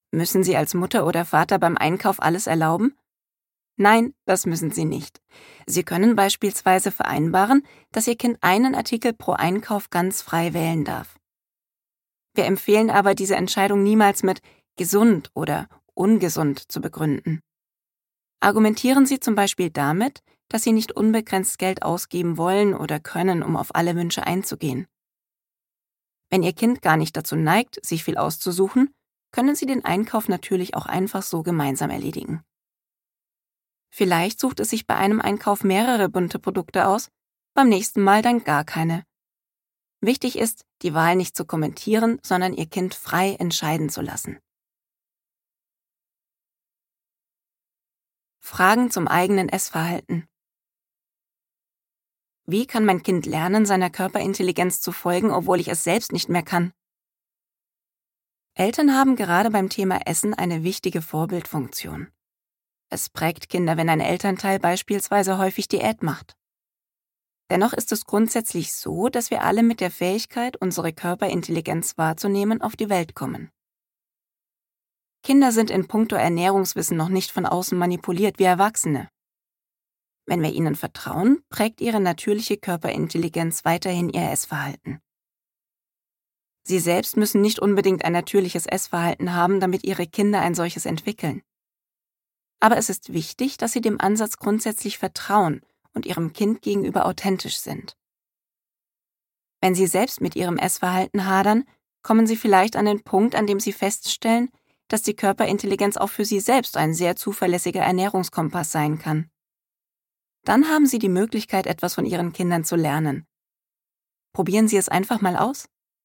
Müssen Sie als Mutter oder Vater beim Einkauf alles erlauben? Nein, das müssen Sie nicht. Sie können beispielsweise vereinbaren, dass Ihr Kind einen Artikel pro Einkauf ganz frei wählen darf. Wir empfehlen aber, diese Entscheidung niemals mit gesund oder ungesund zu begründen. Argumentieren Sie zum Beispiel damit, dass Sie nicht unbegrenzt Geld ausgeben wollen oder können, um auf alle Wünsche einzugehen. Wenn Ihr Kind gar nicht dazu neigt, sich viel auszusuchen, können Sie den Einkauf natürlich auch einfach so gemeinsam erledigen. Vielleicht sucht es sich bei einem Einkauf mehrere bunte Produkte aus, beim nächsten Mal dann gar keine. Wichtig ist, die Wahl nicht zu kommentieren, sondern Ihr Kind frei entscheiden zu lassen. Fragen zum eigenen Essverhalten. Wie kann mein Kind lernen, seiner Körperintelligenz zu folgen, obwohl ich es selbst nicht mehr kann? Eltern haben gerade beim Thema Essen eine wichtige Vorbildfunktion. Es prägt Kinder, wenn ein Elternteil beispielsweise häufig Diät macht. Dennoch ist es grundsätzlich so, dass wir alle mit der Fähigkeit, unsere Körperintelligenz wahrzunehmen, auf die Welt kommen. Kinder sind in puncto Ernährungswissen noch nicht von außen manipuliert wie Erwachsene. Wenn wir ihnen vertrauen, prägt ihre natürliche Körperintelligenz weiterhin ihr Essverhalten. Sie selbst müssen nicht unbedingt ein natürliches Essverhalten haben, damit ihre Kinder ein solches entwickeln. Aber es ist wichtig, dass sie dem Ansatz grundsätzlich vertrauen und ihrem Kind gegenüber authentisch sind. Wenn Sie selbst mit Ihrem Essverhalten hadern, kommen Sie vielleicht an den Punkt, an dem Sie feststellen, dass die Körperintelligenz auch für Sie selbst ein sehr zuverlässiger Ernährungskompass sein kann. Dann haben Sie die Möglichkeit, etwas von Ihren Kindern zu lernen. Probieren Sie es einfach mal aus.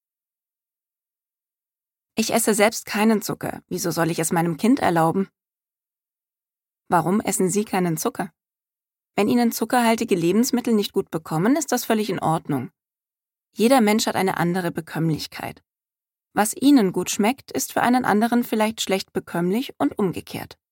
Ich esse selbst keinen Zucker. Wieso soll ich es meinem Kind erlauben? Warum essen Sie keinen Zucker? Wenn Ihnen zuckerhaltige Lebensmittel nicht gut bekommen, ist das völlig in Ordnung. Jeder Mensch hat eine andere Bekömmlichkeit. Was Ihnen gut schmeckt, ist für einen anderen vielleicht schlecht bekömmlich und umgekehrt.